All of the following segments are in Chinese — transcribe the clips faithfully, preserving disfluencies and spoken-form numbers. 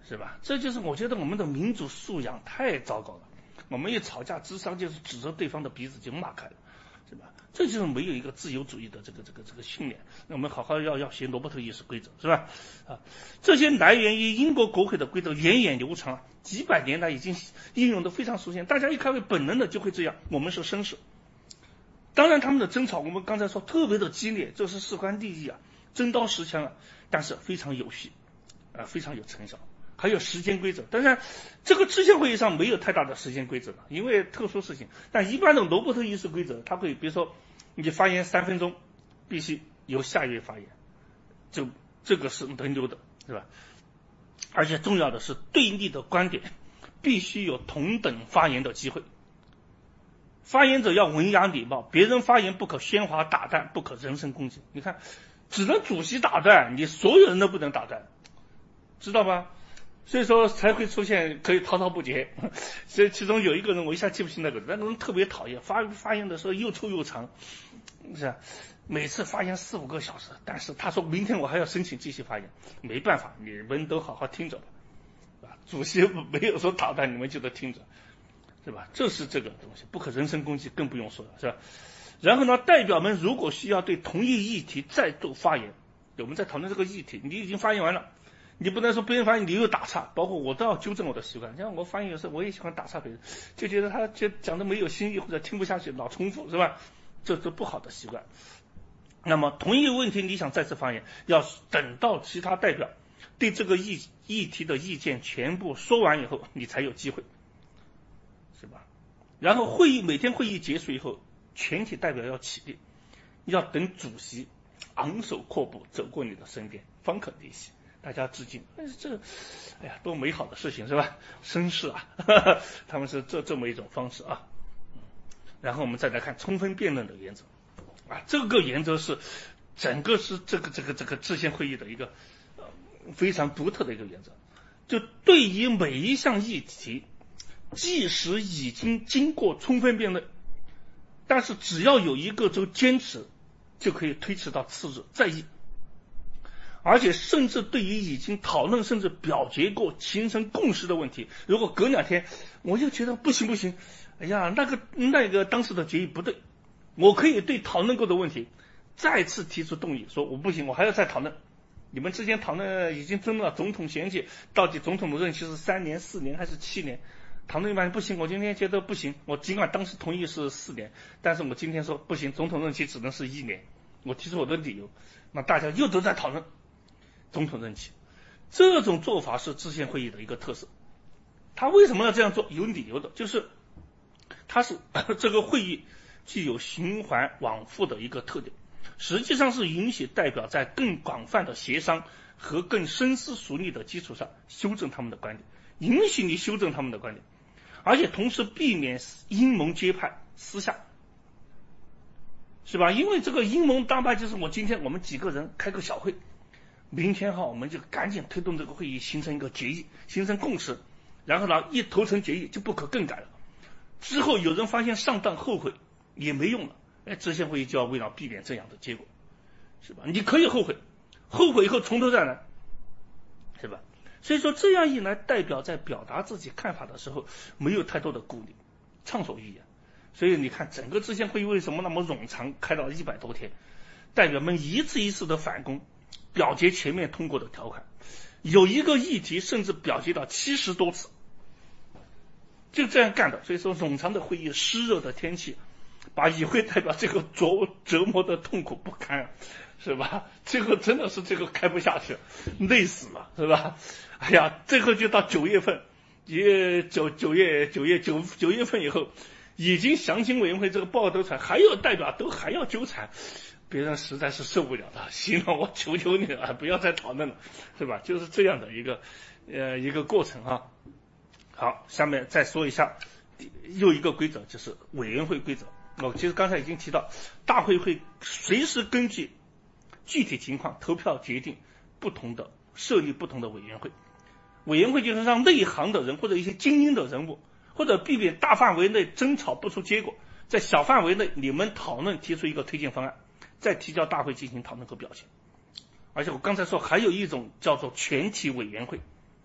是吧？这就是我觉得我们的民主素养太糟糕了。我们一吵架智商就是指着对方的鼻子就骂开了，是吧？这就是没有一个自由主义的这个这个这个训练。那我们好好要要学罗伯特议事规则，是吧？啊，这些来源于英国国会的规则源远流长，几百年来已经应用的非常熟悉，大家一开会本能的就会这样。我们是绅士，当然他们的争吵我们刚才说特别的激烈，这是事关利益啊，真刀实枪啊，但是非常有序啊，非常有成效。还有时间规则，当然这个制宪会议上没有太大的时间规则了，因为特殊事情。但一般的罗伯特议事规则，它会比如说你发言三分钟，必须由下一位发言，就这个是轮流的，是吧？而且重要的是对立的观点必须有同等发言的机会，发言者要文雅礼貌，别人发言不可喧哗打断，不可人身攻击。你看，只能主席打断，你所有人都不能打断，知道吧？所以说才会出现可以滔滔不绝。所以其中有一个人我一下记不清那个人，那个人特别讨厌，发发言的时候又臭又长，是吧？每次发言四五个小时，但是他说明天我还要申请继续发言，没办法，你们都好好听着吧，是吧？主席没有说打断，你们就得听着，是吧？这是这个东西，不可人身攻击，更不用说了，是吧？然后呢，代表们如果需要对同一议题再度发言，我们在讨论这个议题，你已经发言完了。你不能说别人发言你又打岔，包括我都要纠正我的习惯。像我发言有时候我也喜欢打岔别人，就觉得他就讲的没有新意或者听不下去，老重复，是吧？这是不好的习惯。那么同一个问题你想再次发言，要等到其他代表对这个议议题的意见全部说完以后，你才有机会，是吧？然后会议每天会议结束以后，全体代表要起立，要等主席昂首阔步走过你的身边，方可离席。大家致敬，这，哎呀，多美好的事情，是吧？绅士啊，呵呵，他们是这这么一种方式啊。然后我们再来看充分辩论的原则啊，这个原则是整个是这个这个这个制宪会议的一个、呃、非常独特的一个原则。就对于每一项议题，即使已经经过充分辩论，但是只要有一个州坚持，就可以推迟到次日再议。而且甚至对于已经讨论甚至表决过形成共识的问题，如果隔两天我就觉得不行不行，哎呀那个那个当时的决议不对，我可以对讨论过的问题再次提出动议，说我不行，我还要再讨论。你们之间讨论已经争论了总统选举，到底总统的任期是三年四年还是七年，讨论一半不行，我今天觉得不行，我尽管当时同意是四年，但是我今天说不行，总统任期只能是一年，我提出我的理由，那大家又都在讨论总统任期。这种做法是制宪会议的一个特色。他为什么要这样做？有理由的，就是它是这个会议具有循环往复的一个特点，实际上是允许代表在更广泛的协商和更深思熟虑的基础上修正他们的观点，允许你修正他们的观点，而且同时避免阴谋结派私下，是吧？因为这个阴谋大半就是我今天我们几个人开个小会，明天哈我们就赶紧推动这个会议形成一个决议，形成共识，然后呢一投成决议就不可更改了。之后有人发现上当后悔也没用了，哎，制宪会议就要为了避免这样的结果，是吧？你可以后悔，后悔以后从头再来，是吧？所以说这样一来，代表在表达自己看法的时候没有太多的顾虑，畅所欲言。所以你看整个制宪会议为什么那么冗长，开到一百多天，代表们一次一次的反攻，表决全面通过的条款，有一个议题甚至表决到七十多次，就这样干的。所以说冗长的会议，湿热的天气，把议会代表这个折折磨的痛苦不堪，是吧？最后真的是这个开不下去，累死了，是吧？哎呀，最后就到九月份，也九九月九月九九月份以后，已经详情委员会这个报告都出来，还有代表都还要纠缠，别人实在是受不了的，行了，我求求你了，不要再讨论了，是吧？就是这样的一个呃一个过程啊。好，下面再说一下又一个规则，就是委员会规则。我其实刚才已经提到，大会会随时根据具体情况投票决定不同的设立不同的委员会。委员会就是让内行的人或者一些精英的人物，或者避免大范围内争吵不出结果，在小范围内你们讨论提出一个推荐方案，再提交大会进行讨论和表决。而且我刚才说还有一种叫做全体委员会，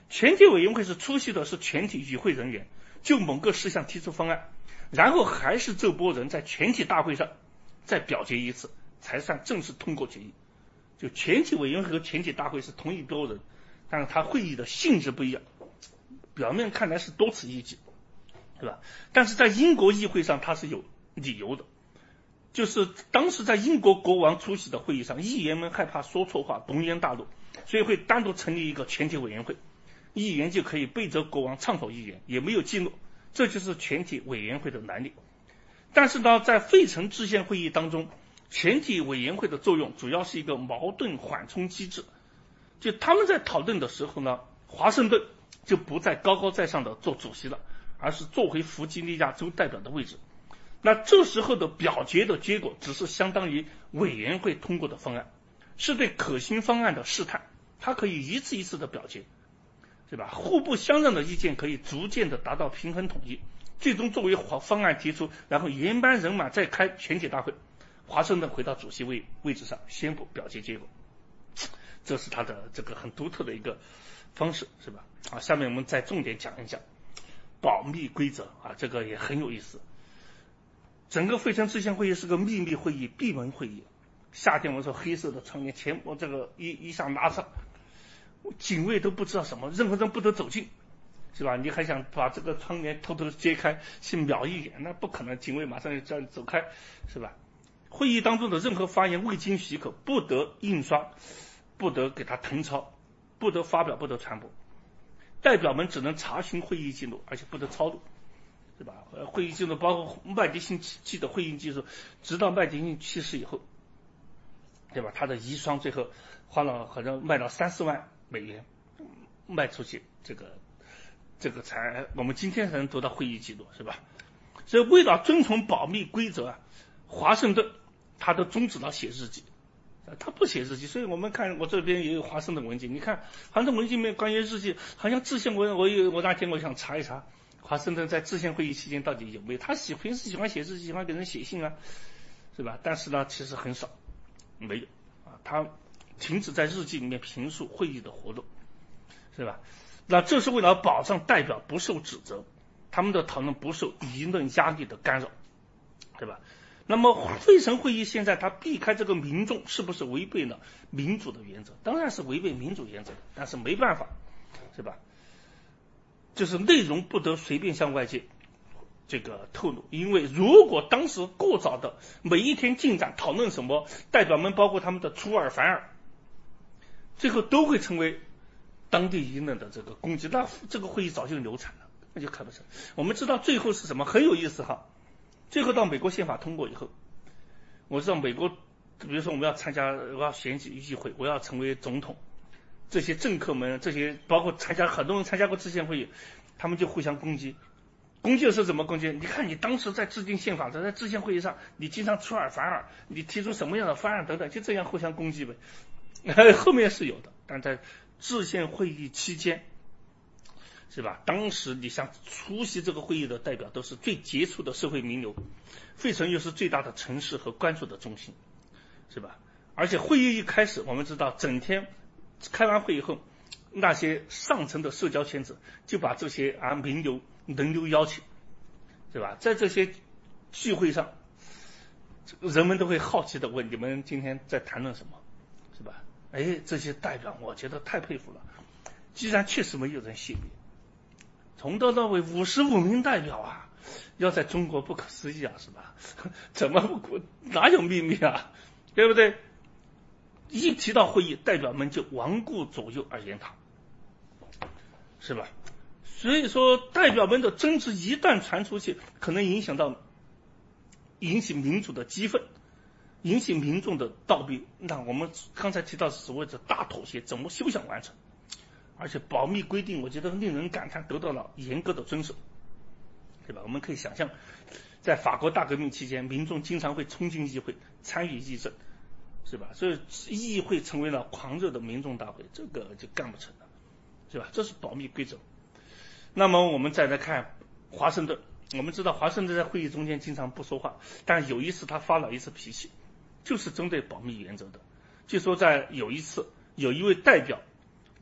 全体委员会是出席的是全体与会人员，就某个事项提出方案，然后还是这波人在全体大会上再表决一次，才算正式通过决议。就全体委员会和全体大会是同一波人，但是他会议的性质不一样，表面看来是多此一举，对吧？但是在英国议会上它是有理由的，就是当时在英国国王出席的会议上，议员们害怕说错话龙颜大怒，所以会单独成立一个全体委员会，议员就可以背责国王畅所欲言，也没有记录，这就是全体委员会的难力。但是呢，在费城制宪会议当中，全体委员会的作用主要是一个矛盾缓冲机制，就他们在讨论的时候呢，华盛顿就不再高高在上的做主席了，而是坐回弗吉尼亚州代表的位置。那这时候的表决的结果只是相当于委员会通过的方案，是对可行方案的试探，它可以一次一次的表决，对吧？互不相让的意见可以逐渐的达到平衡统一，最终作为方案提出，然后原班人马再开全体大会，华盛顿回到主席位位置上宣布表决结果，这是他的这个很独特的一个方式，是吧？啊，下面我们再重点讲一讲保密规则啊，这个也很有意思。整个费城制宪会议是个秘密会议，闭门会议。夏天我说黑色的窗帘前我这个一一下拉上，警卫都不知道什么，任何人不得走近，是吧？你还想把这个窗帘偷偷揭开去瞄一眼，那不可能，警卫马上就叫你走开，是吧？会议当中的任何发言未经许可，不得印刷，不得给他誊抄，不得发表，不得传播。代表们只能查询会议记录，而且不得抄录，对吧？会议记录包括麦迪逊记的会议记录，直到麦迪逊去世以后，对吧？他的遗孀最后花了好像卖了三四万美元卖出去，这个这个才我们今天才能读到会议记录，是吧？所以为了遵从保密规则啊，华盛顿他都终止了写日记，他不写日记。所以我们看我这边也有华盛顿文件，你看华盛顿文件里面关于日记，好像制宪文我有我那天我想查一查华盛顿在制宪会议期间到底有没有，他喜平时喜欢写日记，喜欢给人写信啊，是吧？但是呢其实很少，没有啊，他停止在日记里面评述会议的活动，是吧？那这是为了保障代表不受指责，他们的讨论不受舆论压力的干扰，对吧？那么费城会议现在他避开这个民众，是不是违背了民主的原则？当然是违背民主原则的，但是没办法，是吧？就是内容不得随便向外界这个透露，因为如果当时过早的每一天进展讨论什么，代表们包括他们的出尔反尔，最后都会成为当地舆论的这个攻击，那这个会议早就流产了，那就开不成。我们知道最后是什么，很有意思哈。最后到美国宪法通过以后，我知道美国，比如说我们要参加，我要选举议会，我要成为总统，这些政客们，这些包括参加很多人参加过制宪会议，他们就互相攻击。攻击的是怎么攻击？你看你当时在制定宪法的，在制宪会议上，你经常出尔反尔，你提出什么样的方案等等，就这样互相攻击呗。后面是有的，但在制宪会议期间，是吧？当时你像出席这个会议的代表都是最杰出的社会名流，费城又是最大的城市和关注的中心，是吧？而且会议一开始，我们知道整天开完会以后，那些上层的社交圈子就把这些啊名流轮流邀请，对吧？在这些聚会上，人们都会好奇的问你们今天在谈论什么，是吧？哎，这些代表我觉得太佩服了，既然确实没有人泄密，从头到尾五十五名代表啊，要在中国不可思议啊，是吧？怎么不哪有秘密啊？对不对？一提到会议，代表们就顽固左右而言他，是吧？所以说代表们的争执一旦传出去，可能影响到引起民主的激愤，引起民众的倒逼。那我们刚才提到所谓的大妥协怎么休想完成？而且保密规定我觉得令人感叹，得到了严格的遵守，对吧？我们可以想象在法国大革命期间，民众经常会冲进议会参与议政，是吧？所以议会成为了狂热的民众大会，这个就干不成了，是吧？这是保密规则。那么我们再来看华盛顿，我们知道华盛顿在会议中间经常不说话，但有一次他发了一次脾气，就是针对保密原则的。就说在有一次有一位代表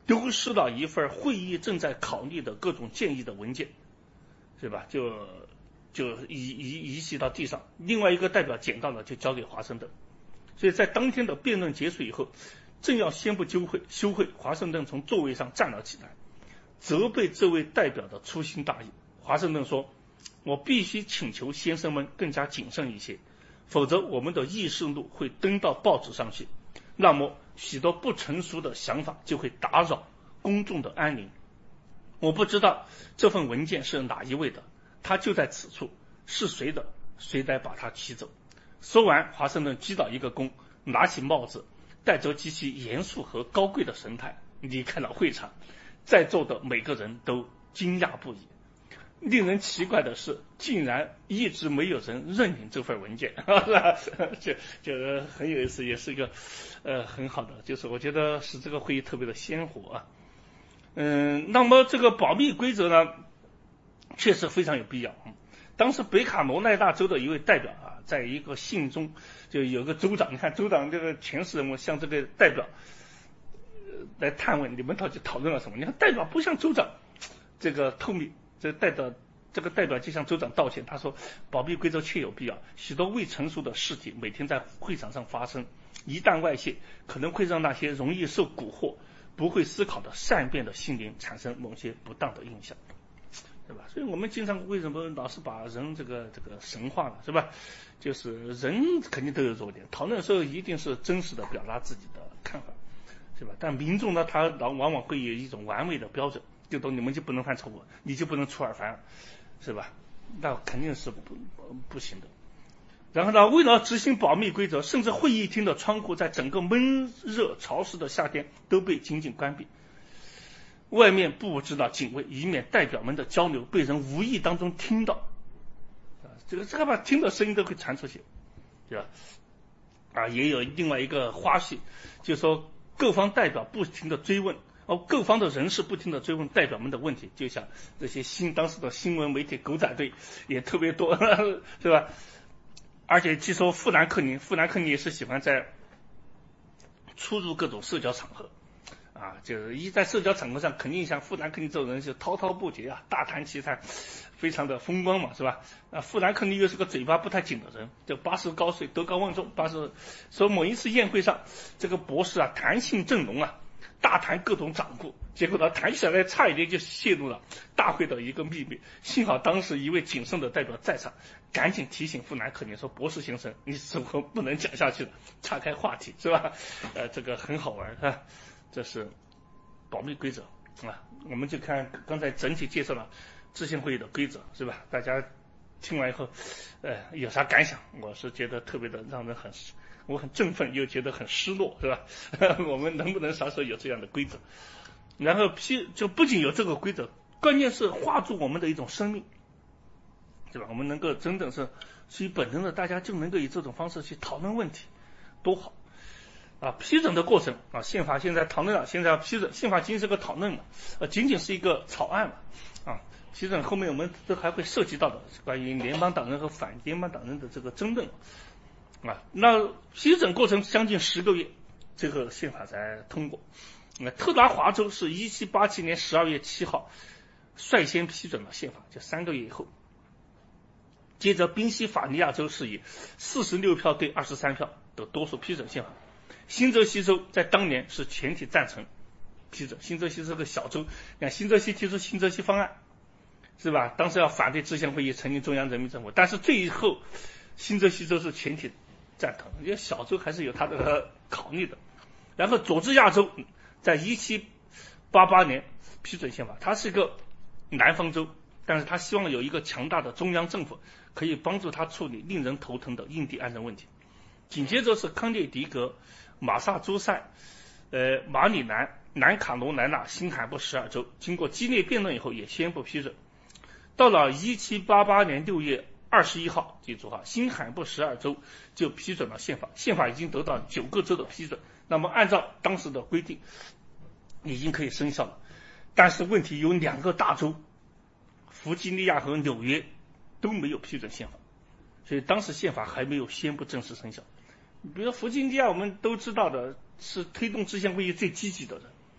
丢失了一份会议正在考虑的各种建议的文件，是吧？就就遗遗遗弃到地上。另外一个代表捡到了，就交给华盛顿。所以在当天的辩论结束以后，正要宣布休会，休会，华盛顿从座位上站了起来，责备这位代表的粗心大意。华盛顿说：“我必须请求先生们更加谨慎一些，否则我们的议事录会登到报纸上去，那么许多不成熟的想法就会打扰公众的安宁。我不知道这份文件是哪一位的，它就在此处，是谁的，谁来把它取走。”说完，华盛顿击倒一个躬，拿起帽子，带着极其严肃和高贵的神态离开了会场。在座的每个人都惊讶不已。令人奇怪的是，竟然一直没有人认领这份文件，就就很有意思，也是一个呃很好的，就是我觉得使这个会议特别的鲜活啊。嗯，那么这个保密规则呢，确实非常有必要。当时北卡罗来纳州的一位代表啊，在一个信中就有个州长，你看州长这个前世人物向这个代表来探问，你们到底讨论了什么？你看代表不向州长这个透明，这代表这个代表就向州长道歉，他说保密规则确有必要，许多未成熟的事情每天在会场上发生，一旦外泄，可能会让那些容易受蛊惑、不会思考的善变的心灵产生某些不当的印象，对吧？所以我们经常为什么老是把人这个这个神化了，是吧？就是人肯定都有弱点，讨论的时候一定是真实的表达自己的看法，是吧？但民众呢，他往往会有一种完美的标准，就都你们就不能犯错误，你就不能出尔反尔，是吧？那肯定是不不行的。然后呢，为了执行保密规则，甚至会议厅的窗户在整个闷热潮湿的夏天都被紧紧关闭，外面布置了警卫，以免代表们的交流被人无意当中听到。啊，这个这个吧，听的声音都会传出去，对吧？啊，也有另外一个花絮，就是说各方代表不停的追问，哦，各方的人士不停的追问代表们的问题，就像这些新当时的新闻媒体狗仔队也特别多，是吧？而且据说富兰克林，富兰克林也是喜欢在出入各种社交场合。啊，就是一在社交场合上，肯定像富兰克林这种人就滔滔不绝啊，大谈奇谈，非常的风光嘛，是吧？啊，富兰克林又是个嘴巴不太紧的人，就八十高岁，德高望重，八十。说某一次宴会上，这个博士啊谈性正浓啊，大谈各种掌故，结果呢谈起来差一点就泄露了大会的一个秘密。幸好当时一位谨慎的代表在场，赶紧提醒富兰克林说：“博士先生，你怎么不能讲下去了？岔开话题，是吧？”呃，这个很好玩啊。这是保密规则啊，我们就看刚才整体介绍了知行会议的规则，是吧？大家听完以后，呃，有啥感想？我是觉得特别的让人很，我很振奋，又觉得很失落，是吧？我们能不能啥时候有这样的规则？然后批就不仅有这个规则，关键是画住我们的一种生命，对吧？我们能够真正是基于本能的，大家就能够以这种方式去讨论问题，多好！啊，批准的过程啊，宪法现在讨论了，现在要批准，宪法仅仅是个讨论嘛，呃，仅仅是一个草案嘛，啊，批准后面我们都还会涉及到的关于联邦党人和反联邦党人的这个争论，啊，那批准过程将近十个月，这个宪法才通过。那特拉华州是一七八七年十二月七号率先批准了宪法，就三个月以后。接着宾夕法尼亚州是以四十六票对二十三票的多数批准宪法。新泽西州在当年是全体赞成批准，新泽西是个小州，看新泽西提出新泽西方案，是吧？当时要反对制宪会议成立中央人民政府，但是最后新泽西州是全体赞同，因为小州还是有它的考虑的。然后佐治亚州在一七八八年批准宪法，它是一个南方州，但是他希望有一个强大的中央政府，可以帮助他处理令人头疼的印第安人问题。紧接着是康涅狄格、马萨诸塞、呃马里兰、南卡罗来纳、新罕布什尔州，经过激烈辩论以后也宣布批准。到了一七八八年六月二十一号，记住哈，新罕布什尔州就批准了宪法，宪法已经得到九个州的批准，那么按照当时的规定，已经可以生效了。但是问题有两个大州，弗吉尼亚和纽约都没有批准宪法，所以当时宪法还没有宣布正式生效。比如弗吉尼亚，我们都知道的是推动制宪会议最积极的人，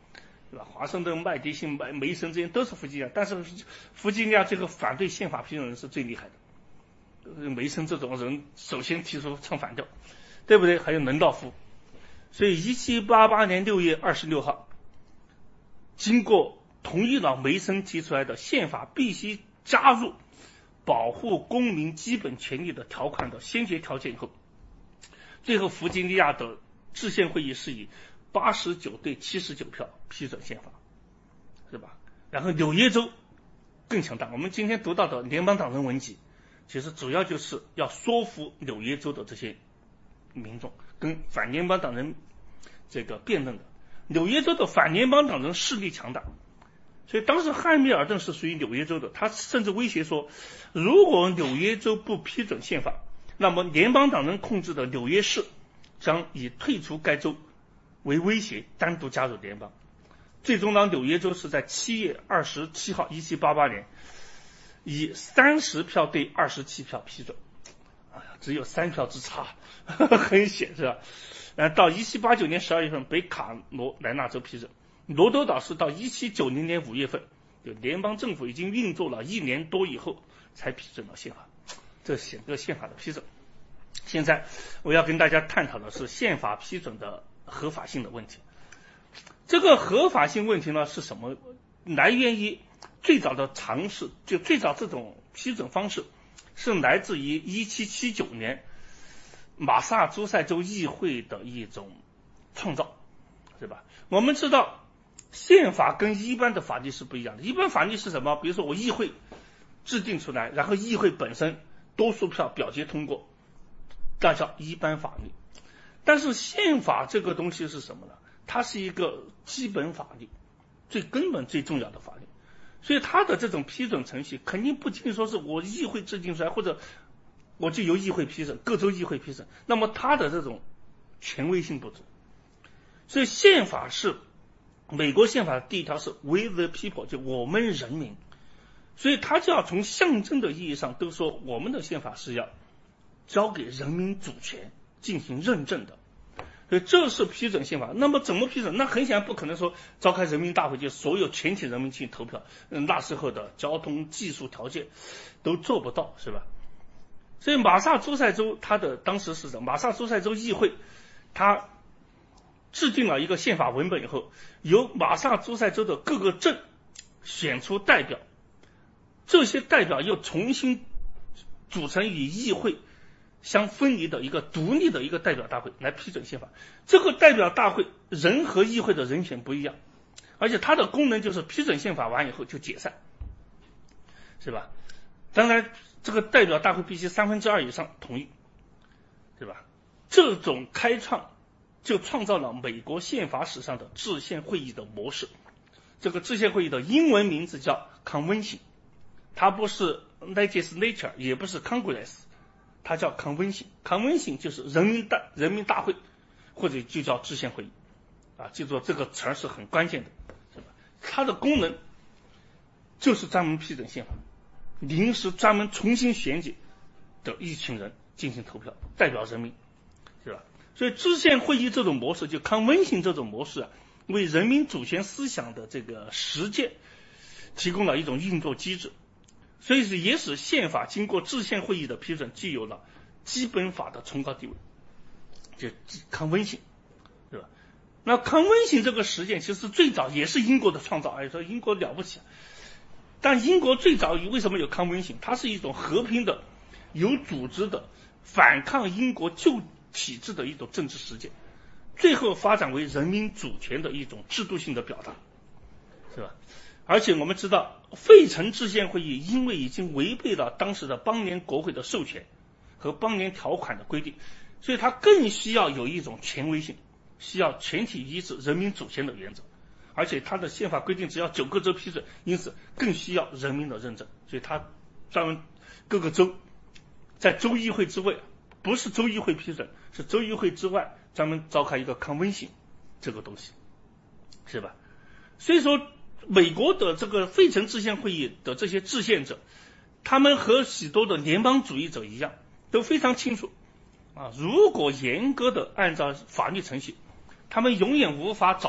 对吧？华盛顿、麦迪逊、梅梅森这些都是弗吉尼亚，但是弗吉尼亚这个反对宪法批准人是最厉害的。梅森这种人首先提出唱反调，对不对？还有伦道夫。所以一七八八年六月二十六号，经过同意了梅森提出来的宪法必须加入保护公民基本权利的条款的先决条件以后，最后弗吉尼亚的制宪会议是以八十九对七十九票批准宪法，是吧？然后纽约州更强大，我们今天读到的联邦党人文集其实主要就是要说服纽约州的这些民众跟反联邦党人这个辩论的。纽约州的反联邦党人势力强大，所以当时汉密尔顿是属于纽约州的，他甚至威胁说，如果纽约州不批准宪法，那么联邦党人控制的纽约市将以退出该州为威胁单独加入联邦。最终呢，纽约州是在七月二十七号一七八八年以三十票对二十七票批准，哎呀，只有三票之差，呵呵很险是吧？然后到一七八九年十二月份，北卡罗来纳州批准。罗德岛是到一七九零年五月份，就联邦政府已经运作了一年多以后才批准了宪法，这是整个宪法的批准。现在我要跟大家探讨的是宪法批准的合法性的问题。这个合法性问题呢是什么？来源于最早的尝试，就最早这种批准方式是来自于一七七九年马萨诸塞州议会的一种创造，是吧？我们知道宪法跟一般的法律是不一样的，一般法律是什么？比如说我议会制定出来，然后议会本身多数票表决通过，那叫一般法律。但是宪法这个东西是什么呢？它是一个基本法律，最根本最重要的法律，所以它的这种批准程序肯定不仅仅说是我议会制定出来，或者我就由议会批准，各州议会批准，那么它的这种权威性不足。所以宪法是美国宪法的第一条是 with the people， 就我们人民，所以它就要从象征的意义上都说我们的宪法是要交给人民主权进行认证的，所以这是批准宪法。那么怎么批准？那很显然不可能说召开人民大会就所有全体人民去投票，那时候的交通技术条件都做不到，是吧？所以马萨诸塞州它的当时是什么？马萨诸塞州议会它制定了一个宪法文本以后，由马萨诸塞州的各个镇选出代表，这些代表又重新组成与议会相分离的一个独立的一个代表大会来批准宪法。这个代表大会人和议会的人选不一样，而且它的功能就是批准宪法完以后就解散，是吧？当然这个代表大会必须三分之二以上同意，对吧？这种开创就创造了美国宪法史上的制宪会议的模式。这个制宪会议的英文名字叫 Convention， 它不是 Legislature 也不是 Congress， 它叫 Convention。 Convention 就是人民大人民大会，或者就叫制宪会议啊，记住这个词儿是很关键的，是吧？它的功能就是专门批准宪法，临时专门重新选举的一群人进行投票，代表人民，是吧？所以制宪会议这种模式，就 Convention 这种模式啊，为人民主权思想的这个实践提供了一种运作机制，所以是也使宪法经过制宪会议的批准具有了基本法的崇高地位，就 Convention， 对吧？那 Convention 这个实践其实最早也是英国的创造，哎，说英国了不起，但英国最早为什么有 Convention？ 它是一种和平的、有组织的反抗英国旧体制的一种政治实践，最后发展为人民主权的一种制度性的表达，是吧？而且我们知道费城制宪会议因为已经违背了当时的邦联国会的授权和邦联条款的规定，所以它更需要有一种权威性，需要全体一致人民主权的原则，而且它的宪法规定只要九个州批准，因此更需要人民的认证，所以它专门各个州在州议会之外，不是州议会批准，是州议会之外专门召开一个 Convention 这个东西，是吧？所以说美国的这个费城制宪会议的这些制宪者，他们和许多的联邦主义者一样，都非常清楚啊，如果严格的按照法律程序，他们永远无法找到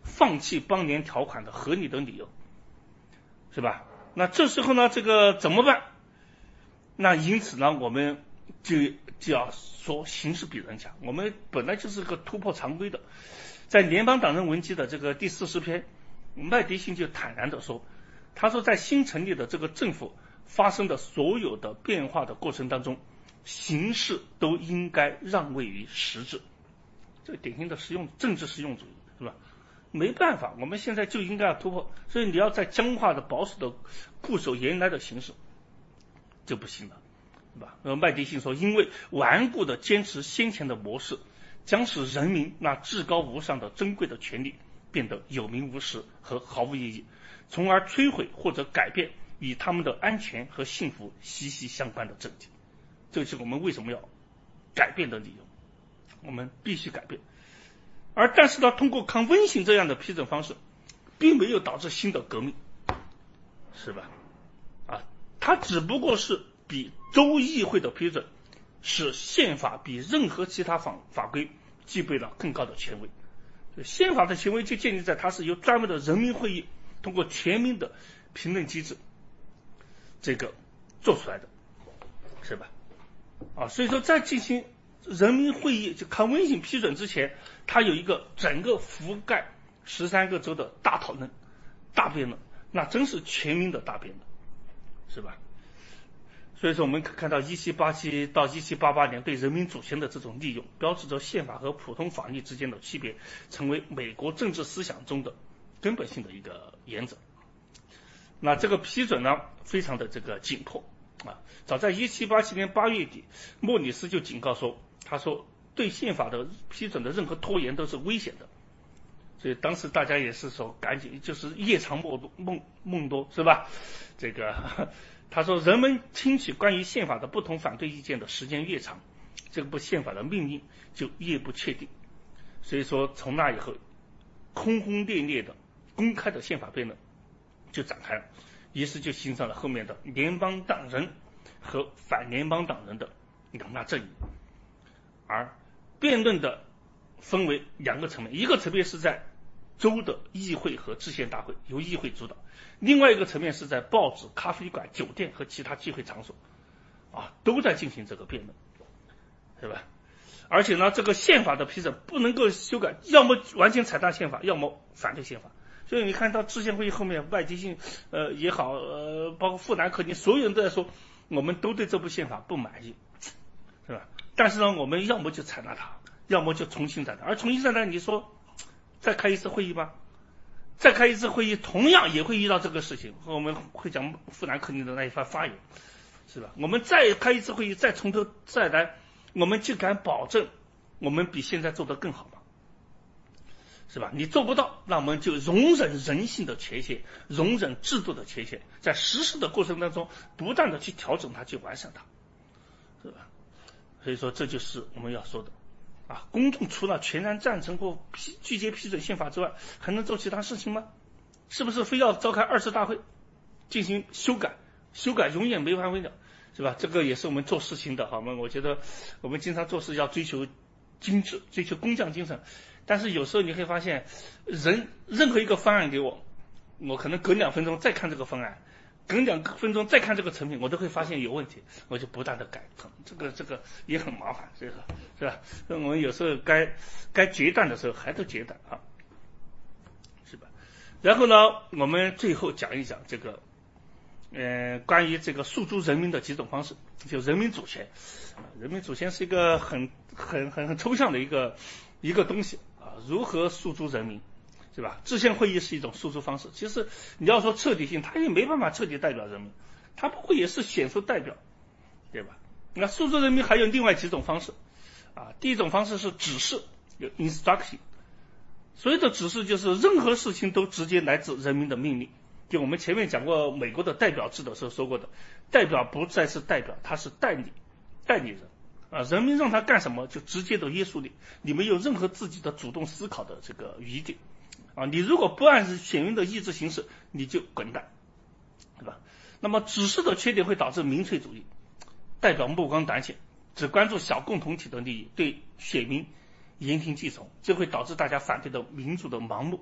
放弃邦联条款的合理的理由，是吧？那这时候呢，这个怎么办？那因此呢，我们就就要说形势比人强。我们本来就是个突破常规的，在联邦党人文集的这个第四十篇，麦迪逊就坦然地说，他说在新成立的这个政府发生的所有的变化的过程当中，形式都应该让位于实质。这个典型的实用政治实用主义，是吧？没办法，我们现在就应该要突破，所以你要在僵化的保守的固守原来的形式就不行了，是吧？然后麦迪逊说，因为顽固的坚持先前的模式，将使人民那至高无上的珍贵的权利变得有名无实和毫无意义，从而摧毁或者改变与他们的安全和幸福息息相关的政绩。这是我们为什么要改变的理由，我们必须改变。而但是呢，通过康温刑这样的批准方式，并没有导致新的革命，是吧？啊，它只不过是比州议会的批准，使宪法比任何其他法法规具备了更高的权威。宪法的权威就建立在它是由专门的人民会议通过全民的评论机制这个做出来的，是吧？啊，所以说在进行人民会议就康温刑批准之前，它有一个整个覆盖十三个州的大讨论、大辩论，那真是全民的大辩论，是吧？所以说我们可看到一七八七到一七八八年对人民主权的这种利用，标志着宪法和普通法律之间的区别成为美国政治思想中的根本性的一个原则。那这个批准呢，非常的这个紧迫啊！早在一七八七年八月底，莫里斯就警告说，他说对宪法的批准的任何拖延都是危险的。所以当时大家也是说赶紧，就是夜长梦梦梦多，是吧？这个他说人们听取关于宪法的不同反对意见的时间越长，这部宪法的命运就越不确定。所以说从那以后，轰轰烈烈的公开的宪法辩论就展开了，于是就形成了后面的联邦党人和反联邦党人的两大阵营。而辩论的分为两个层面，一个层面是在州的议会和制宪大会，由议会主导；另外一个层面是在报纸、咖啡馆、酒店和其他聚会场所，啊，都在进行这个辩论，是吧？而且呢，这个宪法的批准不能够修改，要么完全采纳宪法，要么反对宪法。所以你看到制宪会议后面，麦迪逊呃也好，呃包括富兰克林，所有人都在说，我们都对这部宪法不满意，是吧？但是呢，我们要么就采纳它，要么就重新采纳。而重新采纳，你说再开一次会议吧，再开一次会议，同样也会遇到这个事情。我们会讲富兰克林的那一番发言，是吧？我们再开一次会议，再从头再来，我们就敢保证我们比现在做得更好吗？是吧？你做不到，那我们就容忍人性的缺陷，容忍制度的缺陷，在实施的过程当中不断的去调整它，去完善它，是吧？所以说这就是我们要说的啊，公众除了全然赞成或批拒绝批准宪法之外，还能做其他事情吗？是不是非要召开二次大会进行修改？修改永远没完没了，是吧？这个也是我们做事情的好吗？我觉得我们经常做事要追求精致，追求工匠精神，但是有时候你会发现，人任何一个方案给我，我可能隔两分钟再看这个方案，隔两分钟再看这个成品，我都会发现有问题，我就不断的改，这个这个也很麻烦，是吧？是吧？我们有时候该该决断的时候还都决断啊，是吧？然后呢，我们最后讲一讲这个，呃，关于这个诉诸人民的几种方式，就人民主权，人民主权是一个很很很很抽象的一个一个东西啊，如何诉诸人民？是吧？制宪会议是一种诉诸方式，其实你要说彻底性，它也没办法彻底代表人民，它不过也是选出代表，对吧？那诉诸人民还有另外几种方式啊，第一种方式是指示，有 instruction， 所有的指示就是任何事情都直接来自人民的命令。就我们前面讲过美国的代表制的时候说过的，代表不再是代表，他是代理代理人啊，人民让他干什么就直接的约束你，你没有任何自己的主动思考的这个余地啊，你如果不按选民的意志行事，你就滚蛋，对吧？那么指示的缺点会导致民粹主义，代表目光短浅，只关注小共同体的利益，对选民言听计从，这会导致大家反对的民主的盲目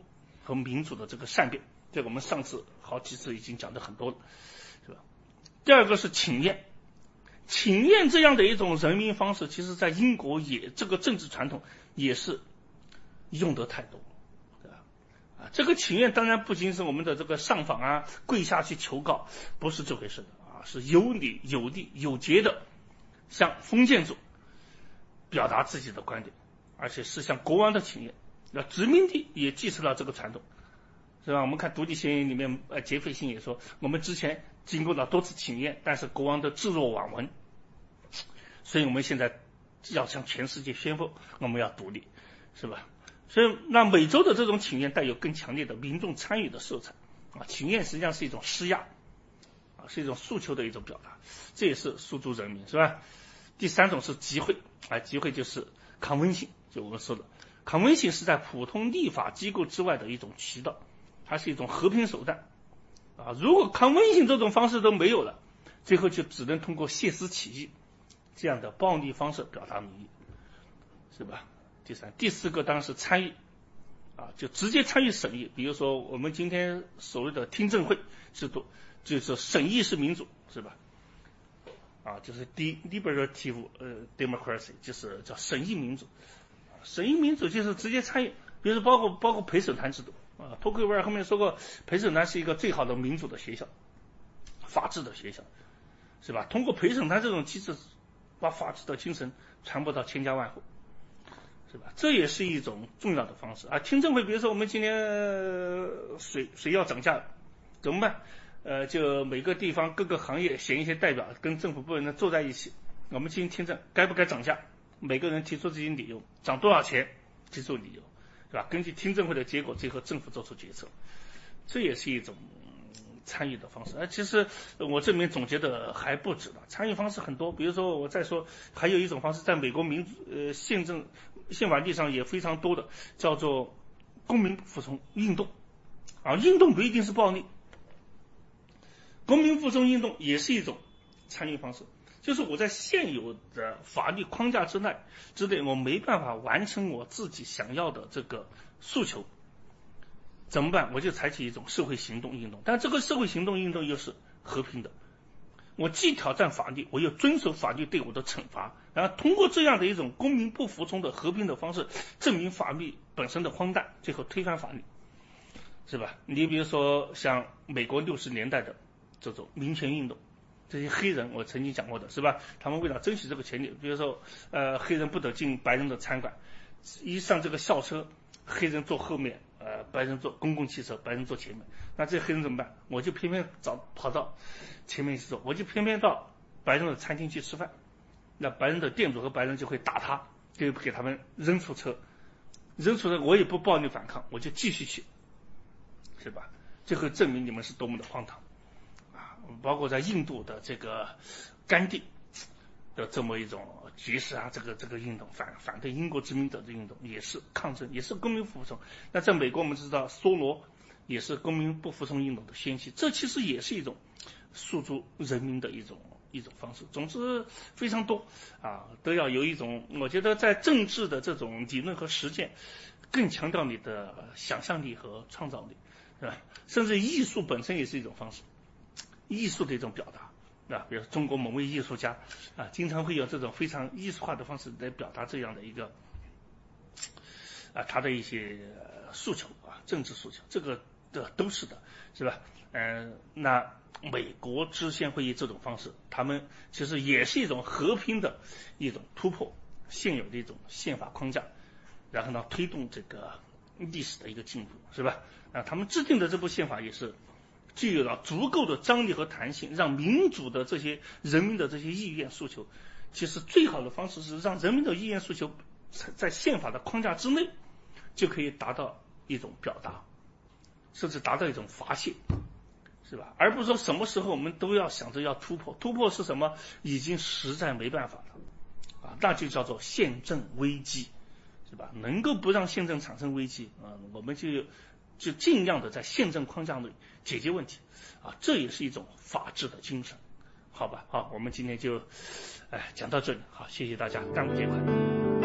和民主的这个善变，这个我们上次好几次已经讲的很多了，是吧？第二个是请愿，请愿这样的一种人民方式，其实在英国也这个政治传统也是用得太多，对吧？啊，这个请愿当然不仅是我们的这个上访啊，跪下去求告，不是这回事的啊，是有理有利有节的向封建主表达自己的观点，而且是向国王的请愿。那殖民地也继承了这个传统，是吧？我们看独立宣言里面，呃，杰斐逊也说，我们之前经过了多次请愿，但是国王都置若罔闻，所以我们现在要向全世界宣布我们要独立，是吧？所以那美洲的这种请愿带有更强烈的民众参与的色彩啊，请愿实际上是一种施压啊，是一种诉求的一种表达，这也是诉诸人民，是吧？第三种是集会啊，集会就是 convention， 就我们说的 convention 是在普通立法机构之外的一种渠道，它是一种和平手段啊。如果 convention 这种方式都没有了，最后就只能通过泄私起义这样的暴力方式表达民意，是吧？第三、第四个当然是参与啊，就直接参与审议。比如说我们今天所谓的听证会制度，就是审议式民主，是吧？啊，就是 deliberative 呃 democracy， 就是叫审议民主。审议民主就是直接参与，比如说包括包括陪审团制度啊。托克维尔后面说过，陪审团是一个最好的民主的学校，法治的学校，是吧？通过陪审团这种机制，把法治的精神传播到千家万户，是吧？这也是一种重要的方式啊。听证会，比如说我们今年呃、水水要涨价怎么办？呃，就每个地方各个行业选一些代表，跟政府部门坐在一起，我们进行听证，该不该涨价？每个人提出自己理由，涨多少钱？提出理由，是吧？根据听证会的结果，最后政府做出决策，这也是一种参与的方式。而其实我这里面总结的还不止了，参与方式很多。比如说我再说，还有一种方式，在美国民主呃宪政宪法地上也非常多的，叫做公民服从运动啊，运动不一定是暴力。公民服从运动也是一种参与方式，就是我在现有的法律框架之内之内，我没办法完成我自己想要的这个诉求，怎么办？我就采取一种社会行动运动，但这个社会行动运动又是和平的，我既挑战法律，我又遵守法律对我的惩罚，然后通过这样的一种公民不服从的和平的方式，证明法律本身的荒诞，最后推翻法律，是吧？你比如说像美国六十年代的这种民权运动，这些黑人我曾经讲过的，是吧？他们为了争取这个权利，比如说呃黑人不得进白人的餐馆，一上这个校车，黑人坐后面，呃白人坐公共汽车，白人坐前面，那这黑人怎么办？我就偏偏找跑到前面去坐，我就偏偏到白人的餐厅去吃饭，那白人的店主和白人就会打他，就给他们扔出车，扔出车我也不暴力反抗，我就继续去，是吧？这会证明你们是多么的荒唐。包括在印度的这个甘地的这么一种爵士啊，这个这个运动反反对英国殖民者的运动，也是抗争，也是公民服从。那在美国我们知道梭罗也是公民不服从运动的先驱，这其实也是一种诉诸人民的一种一种方式。总之非常多啊，都要有一种，我觉得在政治的这种理论和实践更强调你的想象力和创造力，是吧？甚至艺术本身也是一种方式，艺术的一种表达啊，比如中国某位艺术家啊，经常会有这种非常艺术化的方式来表达这样的一个啊他的一些诉求啊，政治诉求，这个的都是的，是吧？嗯、呃，那美国制宪会议这种方式，他们其实也是一种和平的一种突破现有的一种宪法框架，然后呢推动这个历史的一个进步，是吧？啊，他们制定的这部宪法也是具有了足够的张力和弹性，让民主的这些人民的这些意愿诉求，其实最好的方式是让人民的意愿诉求在宪法的框架之内就可以达到一种表达，甚至达到一种发泄，是吧？而不是说什么时候我们都要想着要突破，突破是什么？已经实在没办法了啊，那就叫做宪政危机，是吧？能够不让宪政产生危机啊，我们就就尽量的在宪政框架内解决问题啊，这也是一种法治的精神，好吧？好，我们今天就哎讲到这里，好，谢谢大家，端午节快乐。